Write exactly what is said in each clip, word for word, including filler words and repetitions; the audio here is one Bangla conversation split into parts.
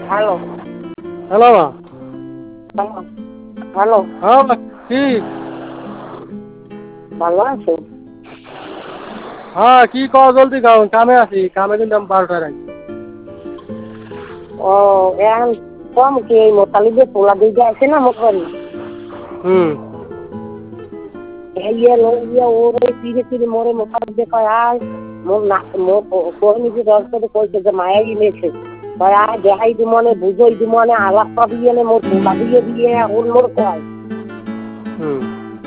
হ্যালো হ্যালো মা। হ্যালো, হ্যাঁ মা, কি? ভালো আছো? হ্যাঁ, কি কও জলদি কও, কামে আছি, কামে কিন্তু আমি বারোটায় আছি। ও এখন কম কি এই মোতালিবে পোলা দিকে আছে না মোট বাড়ি হুম। ইয়ে ইয়ে ওর ওই ফিরে ফিরে মোরে মোতালিবে কয় আয় মোর না মোর কোন নিজে দর্শকে কইছে যে মায়া গিয়েছে কয় আয় দেখাই দি মনে বুঝাই দি মনে আলাপ পাবি এনে মোর পোলা দিয়ে দিয়ে ওর মোর কয় হুম।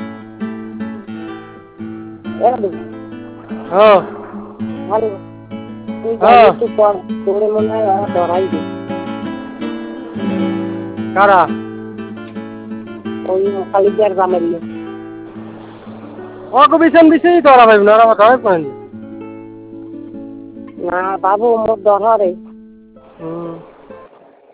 এলো হ্যাঁ। ভালো তুই যাই হ্যাঁ। একটু কর তোরে মনে হয় ওরা ডরাই দে কারা? ওই মোতালিবের জামের লোক ওকে বিছান বিছেই তো ওরা ভাবি না, ওরা আমার ধরে পারেন। না বাবু মোর ডরে হুম।